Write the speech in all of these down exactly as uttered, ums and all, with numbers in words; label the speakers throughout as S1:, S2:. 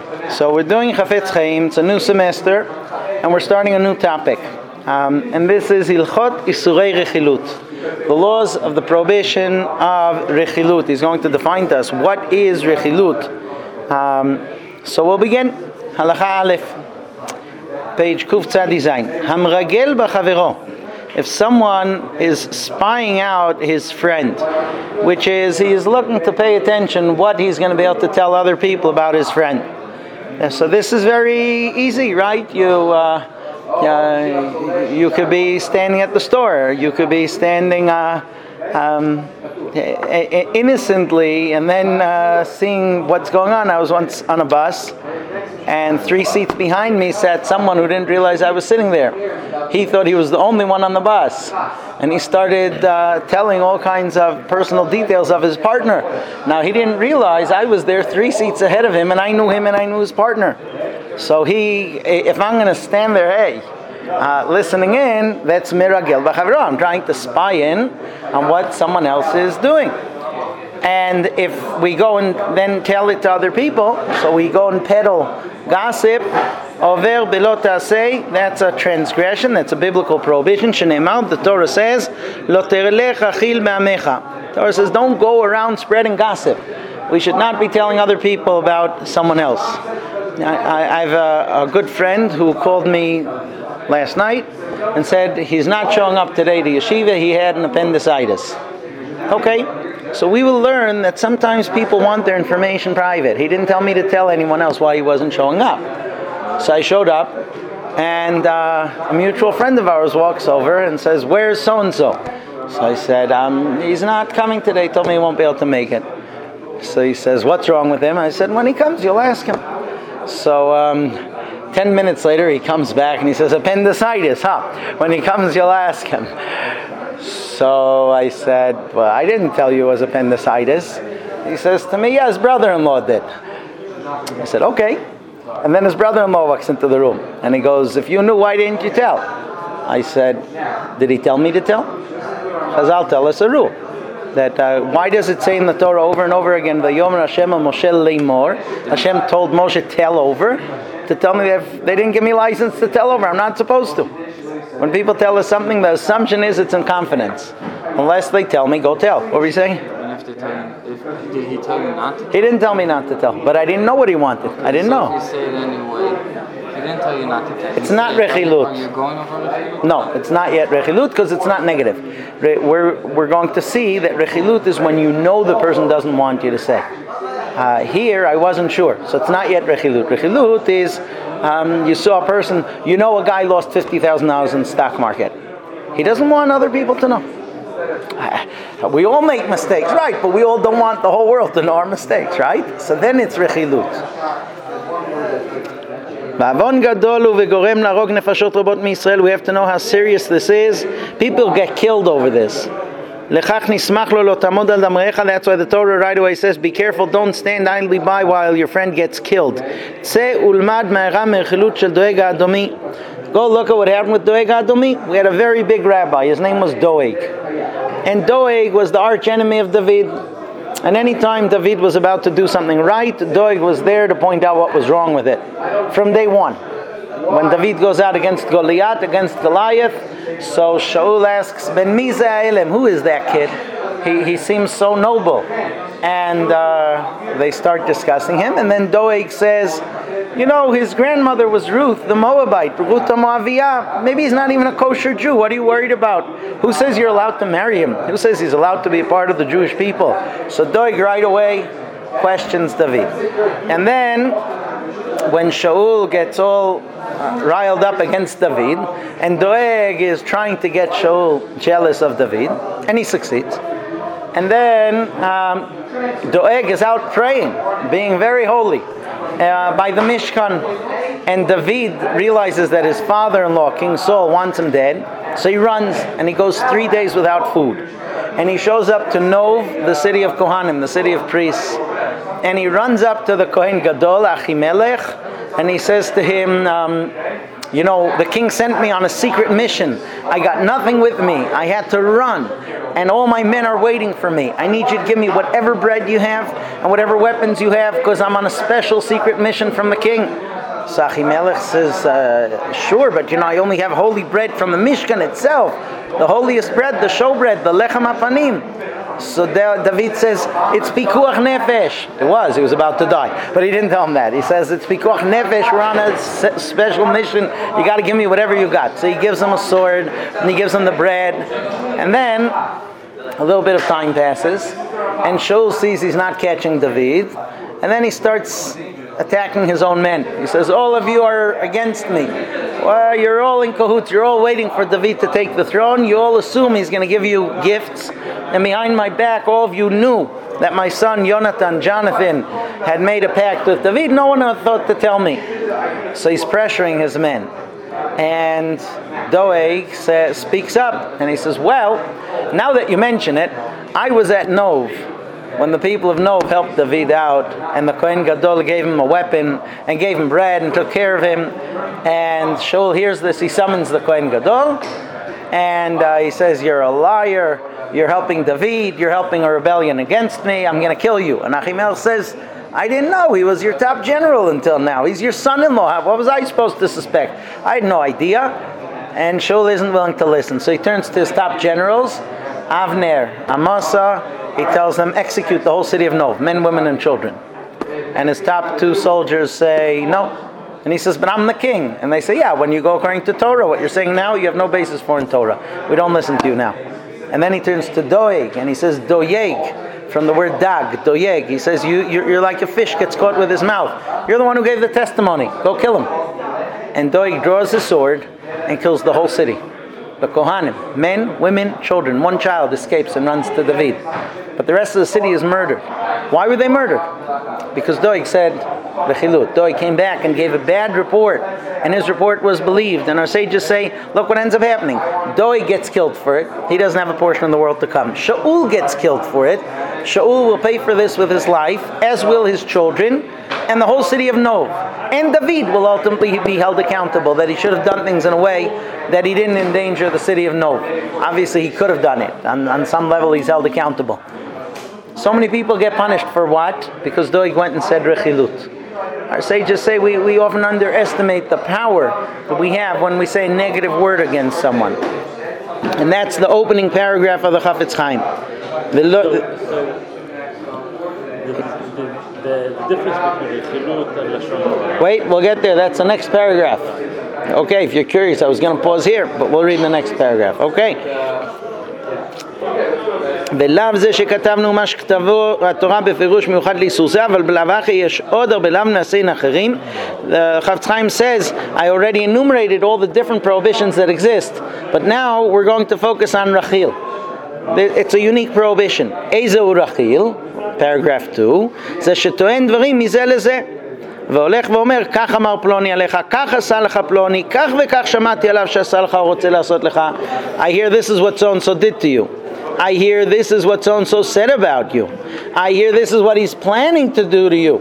S1: So we're doing Chafetz Chaim. It's a new semester, and we're starting a new topic. Um, and this is Hilchot Isurei Rechilut, the laws of the prohibition of Rechilut. He's going to define to us what is Rechilut. Um, so we'll begin. Halacha Aleph, page Kuf Tzad Zayin. Hamragel b'chavero. If someone is spying out his friend, which is he is looking to pay attention what he's going to be able to tell other people about his friend. And so this is very easy, right? You uh, uh, you could be standing at the store, you could be standing uh, um, innocently and then uh, seeing what's going on. I was once on a bus, and three seats behind me sat someone who didn't realize I was sitting there. He thought he was the only one on the bus, and he started uh, telling all kinds of personal details of his partner. Now, he didn't realize I was there three seats ahead of him, and I knew him and I knew his partner. So he, if I'm going to stand there, hey, uh, listening in, that's miragel b'chavero. I'm trying to spy in on what someone else is doing. And if we go and then tell it to other people, so we go and peddle gossip, over belot ta'aseh, that's a transgression, that's a biblical prohibition. Shneimar, the Torah says, lo terelech achil be'amecha. The Torah says, don't go around spreading gossip. We should not be telling other people about someone else. I, I have a, a good friend who called me last night and said he's not showing up today to yeshiva, he had an appendicitis. Okay, so we will learn that sometimes people want their information private. He didn't tell me to tell anyone else why he wasn't showing up. So I showed up, and uh, a mutual friend of ours walks over and says, where's so-and-so? So I said, um, he's not coming today, told me he won't be able to make it. So he says, what's wrong with him? I said, when he comes, you'll ask him. So um, ten minutes later, he comes back and he says, appendicitis, huh? When he comes, you'll ask him. So I said, well, I didn't tell you it was appendicitis. He says to me, yeah, his brother-in-law did. I said, okay. And then his brother-in-law walks into the room and he goes, if you knew, why didn't you tell? I said, did he tell me to tell? Chazal tell us a rule. That uh, why does it say in the Torah over and over again, Vayomer Hashem al Moshe leimor? Hashem told Moshe, tell over, to tell me that they didn't give me license to tell over. I'm not supposed to. When people tell us something, the assumption is it's in confidence. Unless they tell me, go tell. What were you saying?
S2: And if they tell you, if, did he tell you not to tell?
S1: He didn't tell me not to tell, but I didn't know what he wanted. I didn't
S2: so
S1: know.
S2: If you say it anyway, he didn't tell you not to tell.
S1: It's not rechilut.
S2: Are you going over rechilut?
S1: No, it's not yet rechilut because it's not negative. We're we're going to see that rechilut is when you know the person doesn't want you to say. Uh, here, I wasn't sure, so it's not yet rechilut. Rechilut is um, you saw a person, you know, a guy lost fifty thousand dollars in the stock market. He doesn't want other people to know. We all make mistakes, right? But we all don't want the whole world to know our mistakes, right? So then it's rechilut. We have to know how serious this is. People get killed over this. That's why the Torah right away says, be careful, don't stand idly by while your friend gets killed. Go look at what happened with Doeg Adomi. We had a very big rabbi. His name was Doeg. And Doeg was the arch enemy of David. And any time David was about to do something right, Doeg was there to point out what was wrong with it. From day one. When David goes out against Goliath, against Goliath, so Shaul asks, Ben Miza Elim, who is that kid? He he seems so noble. And uh, they start discussing him. And then Doeg says, you know, his grandmother was Ruth, the Moabite, Ruth Moaviyah. Maybe he's not even a kosher Jew. What are you worried about? Who says you're allowed to marry him? Who says he's allowed to be a part of the Jewish people? So Doeg right away questions David. And then, when Shaul gets all uh, riled up against David, and Doeg is trying to get Shaul jealous of David, and he succeeds. And then um, Doeg is out praying, being very holy, uh, by the Mishkan. And David realizes that his father-in-law, King Saul, wants him dead. So he runs, and he goes three days without food. And he shows up to Nov, the city of Kohanim, the city of priests. And he runs up to the Kohen Gadol, Achimelech, and he says to him, um, you know, the king sent me on a secret mission. I got nothing with me. I had to run. And all my men are waiting for me. I need you to give me whatever bread you have and whatever weapons you have, because I'm on a special secret mission from the king. So Achimelech says, uh, sure, but you know, I only have holy bread from the Mishkan itself. The holiest bread, the showbread, the lechem apanim. So David says, it's pikuach nefesh. It was, he was about to die. But he didn't tell him that. He says, it's pikuach nefesh, we're on a special mission. You got to give me whatever you got. So he gives him a sword, and he gives him the bread. And then, a little bit of time passes, and Shaul sees he's not catching David. And then he starts attacking his own men. He says, all of you are against me. Well, you're all in cahoots. You're all waiting for David to take the throne. You all assume he's going to give you gifts. And behind my back, all of you knew that my son Jonathan, Jonathan, had made a pact with David. No one thought to tell me. So he's pressuring his men. And Doeg says, speaks up. And he says, well, now that you mention it, I was at Nov when the people of Nov helped David out, and the Kohen Gadol gave him a weapon and gave him bread and took care of him. And Shaul hears this, he summons the Kohen Gadol, and uh, he says, you're a liar, you're helping David, you're helping a rebellion against me, I'm going to kill you. And Achimelech says, I didn't know, he was your top general until now, he's your son-in-law, what was I supposed to suspect? I had no idea. And Shaul isn't willing to listen, so he turns to his top generals, Avner, Amasa. He tells them, execute the whole city of Nov, men, women, and children. And his top two soldiers say, no. And he says, but I'm the king. And they say, yeah, when you go according to Torah, what you're saying now, you have no basis for in Torah. We don't listen to you now. And then he turns to Doeg, and he says, Doeg, from the word dag, Doeg. He says, you, you're, you're like a fish gets caught with his mouth. You're the one who gave the testimony. Go kill him. And Doeg draws his sword and kills the whole city. The Kohanim, men, women, children. One child escapes and runs to David. But the rest of the city is murdered. Why were they murdered? Because Doeg said, Rechilut. Doeg came back and gave a bad report, and his report was believed. And our sages say, look what ends up happening. Doeg gets killed for it. He doesn't have a portion in the world to come. Shaul gets killed for it. Shaul will pay for this with his life, as will his children, and the whole city of Nov. And David will ultimately be held accountable, that he should have done things in a way that he didn't endanger the city of Nov. Obviously, he could have done it. On, on some level, he's held accountable. So many people get punished for what? Because Doeg went and said Rechilut. Our sages say we, we often underestimate the power that we have when we say a negative word against someone. And that's the opening paragraph of the Chafetz Chaim. The, lo-
S3: the, the, the difference between Rechilut and Lashon.
S1: Wait, we'll get there. That's the next paragraph. Okay, if you're curious, I was going to pause here, but we'll read the next paragraph. Okay. ולאו זה שכתבנו מה שכתבו התורה בפירוש מיוחד לאיסור זה, אבל בלאו אחי יש עוד הרבה לאו נעשים אחרים. The Chafetz Chaim says, I already enumerated all the different prohibitions that exist, but now we're going to focus on Rachil. It's a unique prohibition. איזהו רחיל, paragraph two, זה שטוען דברים מזה לזה. והולך ואומר, כך אמר פלוני עליך, כך עשה לך פלוני, כך וכך שמעתי עליו שעשה לך או רוצה לעשות לך. I hear this is what so-and-so did to you. I hear this is what so-and-so said about you. I hear this is what he's planning to do to you.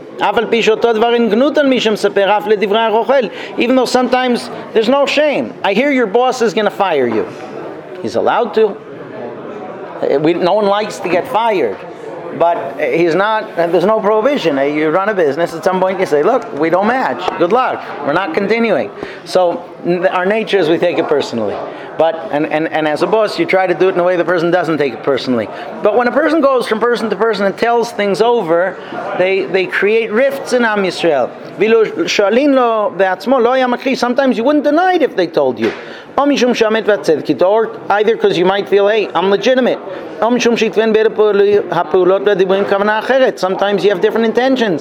S1: Even though sometimes there's no shame. I hear your boss is going to fire you. He's allowed to. We, no one likes to get fired. But he's not, there's no prohibition. You run a business, at some point you say, look, we don't match. Good luck. We're not continuing. So our nature is we take it personally. But and, and, and as a boss, you try to do it in a way the person doesn't take it personally. But when a person goes from person to person and tells things over, they, they create rifts in Am Yisrael. Sometimes you wouldn't deny it if they told you. Or either because you might feel, hey, I'm legitimate. Sometimes you have different intentions.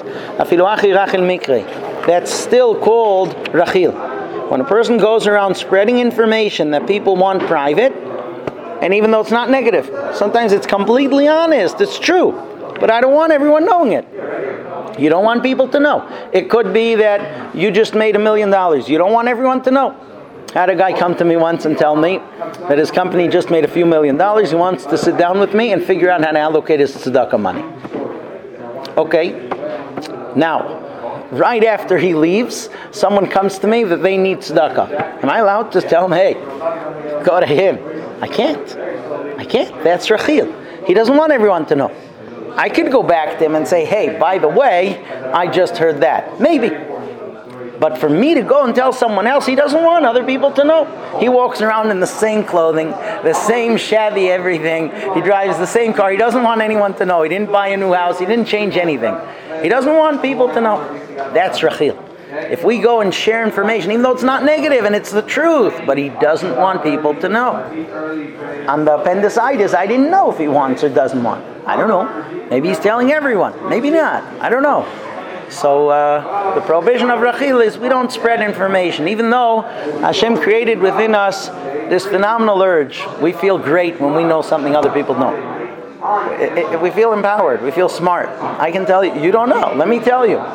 S1: That's still called Rachil. When a person goes around spreading information that people want private, and even though it's not negative, sometimes it's completely honest, it's true, but I don't want everyone knowing it. You don't want people to know. It could be that you just made a million dollars. You don't want everyone to know. I had a guy come to me once and tell me that his company just made a few million dollars. He wants to sit down with me and figure out how to allocate his tzedakah money. Okay. Now, right after he leaves, someone comes to me that they need tzedakah. Am I allowed to tell him, hey, go to him? I can't. I can't. That's Rachil. He doesn't want everyone to know. I could go back to him and say, hey, by the way, I just heard that. Maybe. But for me to go and tell someone else, he doesn't want other people to know. He walks around in the same clothing, the same shabby everything. He drives the same car. He doesn't want anyone to know. He didn't buy a new house. He didn't change anything. He doesn't want people to know. That's Rachil. If we go and share information, even though it's not negative and it's the truth, but he doesn't want people to know. On the appendicitis, I didn't know if he wants or doesn't want. I don't know. Maybe he's telling everyone. Maybe not. I don't know. So uh, the prohibition of Rachil is we don't spread information. Even though Hashem created within us this phenomenal urge, we feel great when we know something other people don't. It, it, we feel empowered. We feel smart. I can tell you, you don't know. Let me tell you.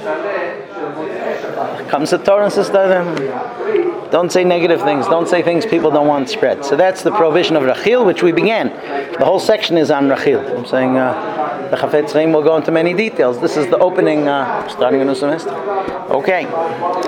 S1: Comes the Torah and says, don't say negative things. Don't say things people don't want spread. So that's the prohibition of Rachil, which we began. The whole section is on Rachil. I'm saying uh, the Chafetz Chaim will go into many details. This is the opening, uh, starting a new semester. Okay.